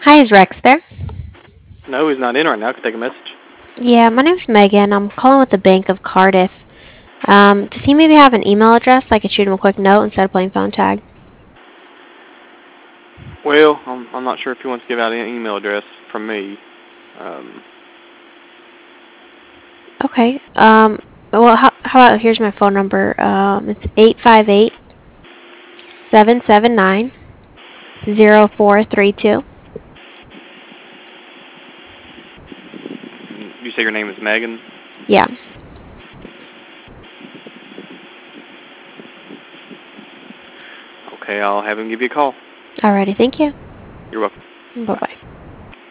Hi, is Rex there? No, he's not in right now. I can take a message. Yeah, my name's Megan. I'm calling with the Bank of Cardiff. Does he maybe have an email address? I could shoot him a quick note instead of playing phone tag. Well, I'm not sure if he wants to give out an email address from me. Um, Okay. Well, how about here's my phone number. It's 858-779-0432. you say your name is Megan? Yeah. Okay, I'll have him give you a call. Alrighty, thank you. You're welcome. Bye Bye. bye.